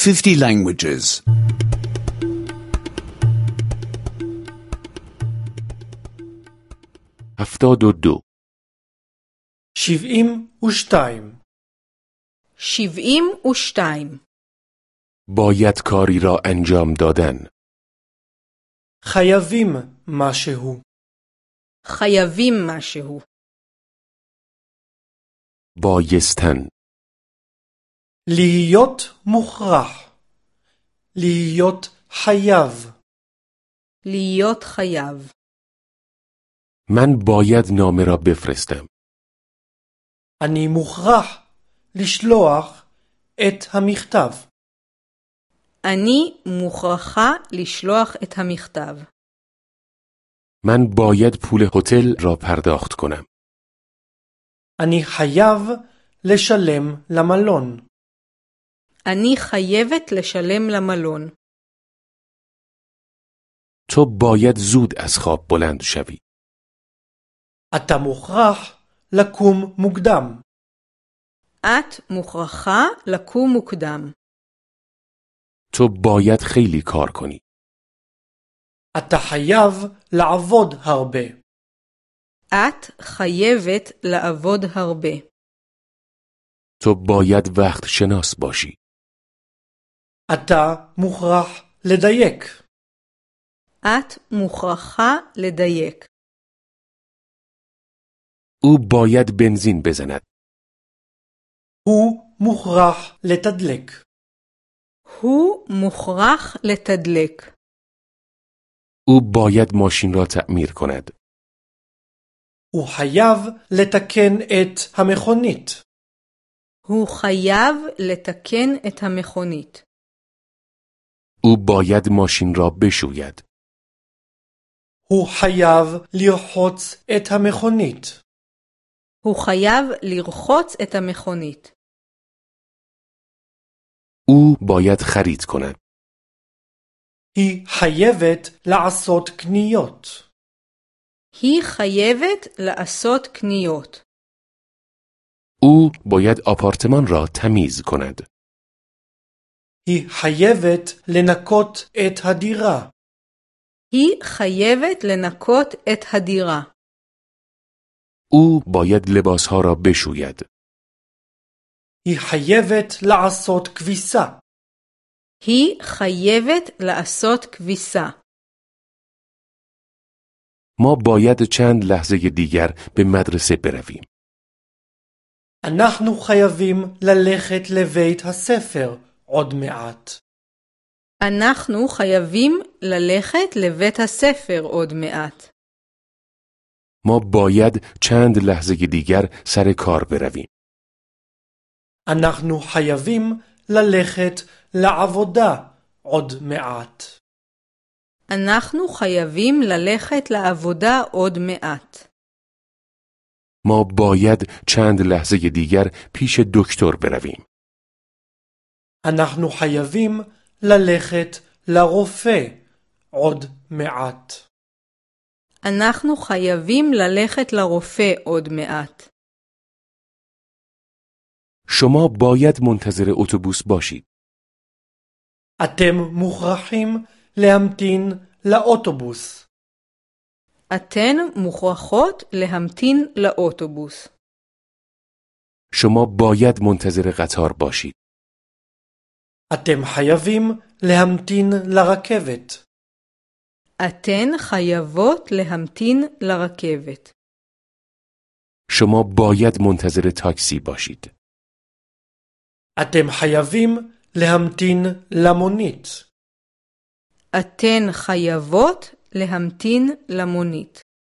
50 languages. 72 72 72 باید کاری را انجام دادن. חייבים משהו. חייבים משהו. بایستن. להיות מוכרח. להיות חייב. להיות חייב. من باید نامه را بفرستم. אני מוכרח לשלוח את המכתב. אני מוכרחה לשלוח את המכתב. من باید پول هتل را پرداخت کنم. אני חייב לשלם למלון. אני חייבת לשלם למלון. تو باید زود از خواب بلند شوی. אתה מוכרח לקום מוקדם. את מוכרחה לקום מוקדם. تو باید خیلی کار کنی. אתה חייב לעבוד הרבה. את חייבת לעבוד הרבה. تو باید وقت شناس باشی. אתה מוכרח לדייק. את מוכרחה לדייק. او باید بنزین بزند. הוא מוכרח לתדלק. הוא מוכרח לתדלק. او باید ماشین را تعمیر کند. הוא חייב לתקן את המכונית. הוא חייב לתקן את המכונית. او باید ماشین را بشوید. הוא חייב לרחוץ את המכונית. הוא חייב לרחוץ את המכונית. او باید خرید کند. היא חייבת לעשות קניות. היא חייבת לעשות קניות. او باید آپارتمان را تمیز کند. היא חייבת לנקות את הדירה. היא חייבת לנקות את הדירה. او باید لباسها را بشوید. היא חייבת לעשות כביסה. היא חייבת לעשות כביסה. ما باید چند لحظه دیگر به مدرسه برویم. אנחנו חייבים ללכת לבית הספר עוד מעט. אנחנו חייבים ללכת לבית הספר עוד מעט. ما باید چند لحظه دیگر سر کار برویم. אנחנו חייבים ללכת לעבודה עוד מעט. אנחנו חייבים ללכת לעבודה עוד מעט. ما باید چند لحظه دیگر پیش دکتر برویم. אנחנו חייבים ללכת לרופא עוד מעט. אנחנו חייבים ללכת לרופא עוד מעט. شما باید منتظر اتوبوس باشید. אתם מוכרחים להמתין לאוטובוס. אתן מוכרחות להמתין לאוטובוס. شما باید منتظر قطار باشید. אתם חייבים להמתין לרכבת. אתן חייבות להמתין לרכבת. شما باید منتظر تاکسی باشید. אתם חייבים להמתין למונית. אתן חייבות להמתין למונית.